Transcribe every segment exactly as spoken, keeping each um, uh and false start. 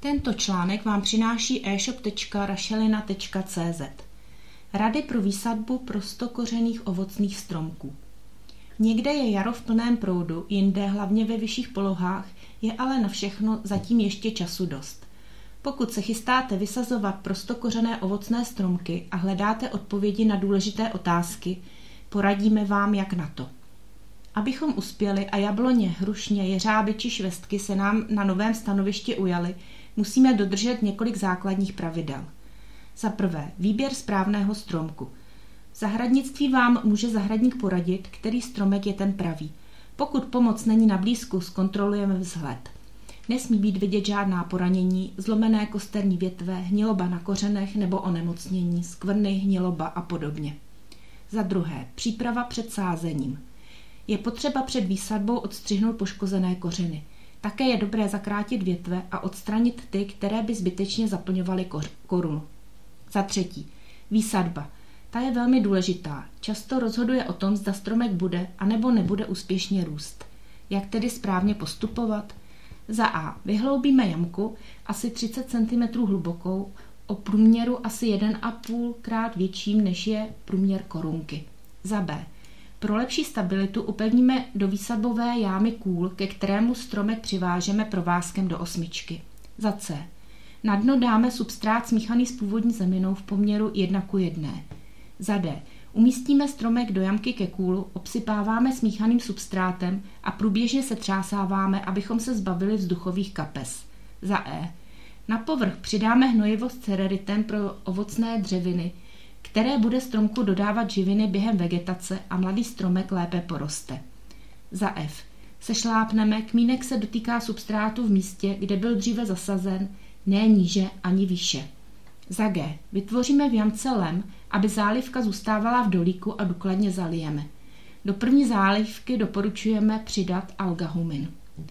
Tento článek vám přináší e-shop tečka rašelina tečka cé zet. Rady pro výsadbu prostokořenných ovocných stromků. Někde je jaro v plném proudu, jinde, hlavně ve vyšších polohách, je ale na všechno zatím ještě času dost. Pokud se chystáte vysazovat prostokořené ovocné stromky a hledáte odpovědi na důležité otázky, poradíme vám, jak na to. Abychom uspěli a jabloně, hrušně, jeřáby či švestky se nám na novém stanovišti ujaly, musíme dodržet několik základních pravidel. Za prvé, výběr správného stromku. V zahradnictví vám může zahradník poradit, který stromek je ten pravý. Pokud pomoc není na blízku, zkontrolujeme vzhled. Nesmí být vidět žádná poranění, zlomené kosterní větve, hniloba na kořenech nebo onemocnění, skvrny, hniloba a podobně. Za druhé, příprava před sázením. Je potřeba před výsadbou odstřihnout poškozené kořeny. Také je dobré zakrátit větve a odstranit ty, které by zbytečně zaplňovaly korunu. Za třetí, výsadba. Ta je velmi důležitá. Často rozhoduje o tom, zda stromek bude anebo nebude úspěšně růst. Jak tedy správně postupovat? Za A. Vyhloubíme jamku asi třicet centimetrů hlubokou, o průměru asi jeden a půl krát větším, než je průměr korunky. Za B. Pro lepší stabilitu upevníme do výsadbové jámy kůl, ke kterému stromek přivážeme provázkem do osmičky. Za C. Na dno dáme substrát smíchaný s původní zeminou v poměru jedna ku jedné. Za D. Umístíme stromek do jamky ke kůlu, obsypáváme smíchaným substrátem a průběžně se třásáváme, abychom se zbavili vzduchových kapes. Za E. Na povrch přidáme hnojivo s cereritem pro ovocné dřeviny, které bude stromku dodávat živiny během vegetace a mladý stromek lépe poroste. Za F. Sešlápneme, kmínek se dotýká substrátu v místě, kde byl dříve zasazen, ne níže ani výše. Za G. Vytvoříme v jamce lem, aby zálivka zůstávala v dolíku a důkladně zalijeme. Do první zálivky doporučujeme přidat algahumin.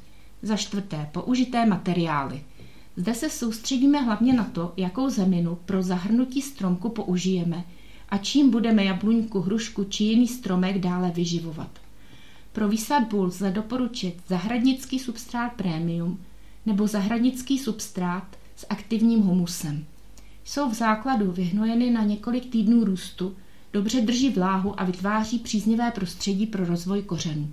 Za čtvrté. Použité materiály. Zde se soustředíme hlavně na to, jakou zeminu pro zahrnutí stromku použijeme a čím budeme jabluňku, hrušku či jiný stromek dále vyživovat. Pro výsadbu lze doporučit zahradnický substrát premium nebo zahradnický substrát s aktivním humusem. Jsou v základu vyhnojeny na několik týdnů růstu, dobře drží vláhu a vytváří příznivé prostředí pro rozvoj kořenů.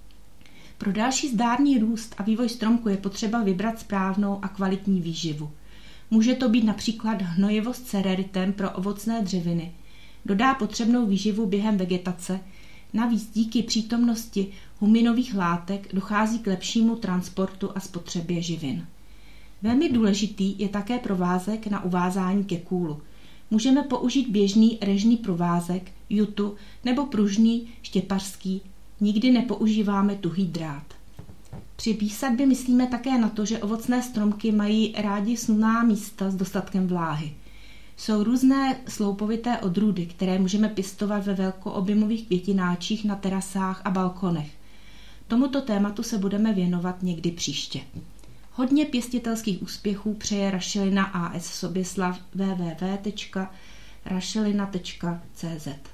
Pro další zdárný růst a vývoj stromku je potřeba vybrat správnou a kvalitní výživu. Může to být například hnojivo s cereritem pro ovocné dřeviny. Dodá potřebnou výživu během vegetace, navíc díky přítomnosti huminových látek dochází k lepšímu transportu a spotřebě živin. Velmi důležitý je také provázek na uvázání ke kůlu. Můžeme použít běžný režný provázek, jutu nebo pružný štěpařský. Nikdy nepoužíváme tuhý drát. Při výsadbě myslíme také na to, že ovocné stromky mají rádi snudná místa s dostatkem vláhy. Jsou různé sloupovité odrůdy, které můžeme pěstovat ve velkoobjemových květináčích na terasách a balkonech. Tomuto tématu se budeme věnovat někdy příště. Hodně pěstitelských úspěchů přeje Rašelina a es Soběslav w w w tečka rašelina tečka cé zet.